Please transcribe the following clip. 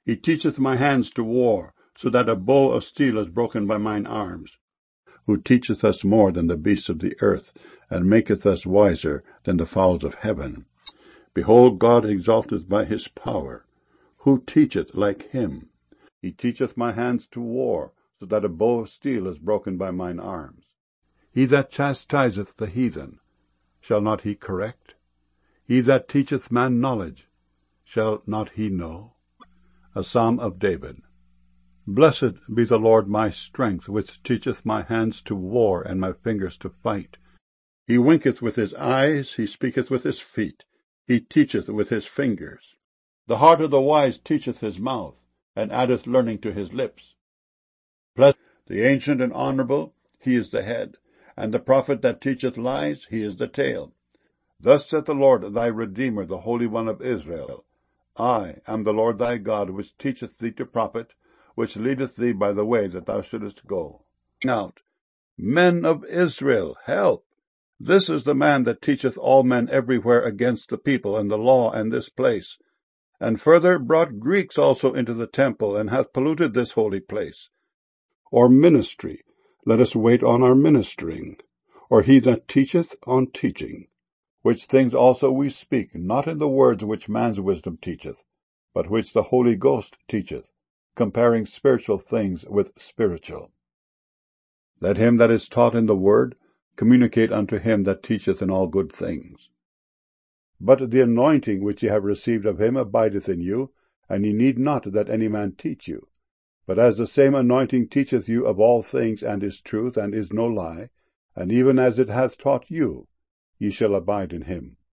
He teacheth my hands to war, so that a bow of steel is broken by mine arms. Who teacheth us more than the beasts of the earth, and maketh us wiser than the fowls of heaven. Behold, God exalteth by his power. Who teacheth like him? He teacheth my hands to war, so that a bow of steel is broken by mine arms. He that chastiseth the heathen, shall not he correct? He that teacheth man knowledge, shall not he know? A Psalm of David. Blessed be the Lord my strength, which teacheth my hands to war, and my fingers to fight. He winketh with his eyes, he speaketh with his feet, he teacheth with his fingers. The heart of the wise teacheth his mouth, and addeth learning to his lips. Blessed the ancient and honorable, he is the head, and the prophet that teacheth lies, he is the tail. Thus saith the Lord thy Redeemer, the Holy One of Israel, I am the Lord thy God, which teacheth thee to profit, which leadeth thee by the way that thou shouldest go. Out, men of Israel, help! This is the man that teacheth all men everywhere against the people and the law and this place, and further brought Greeks also into the temple, and hath polluted this holy place. Or ministry, let us wait on our ministering, or he that teacheth on teaching. Which things also we speak, not in the words which man's wisdom teacheth, but which the Holy Ghost teacheth, comparing spiritual things with spiritual. Let him that is taught in the word communicate unto him that teacheth in all good things. But the anointing which ye have received of him abideth in you, and ye need not that any man teach you. But as the same anointing teacheth you of all things, and is truth, and is no lie, and even as it hath taught you, ye shall abide in him.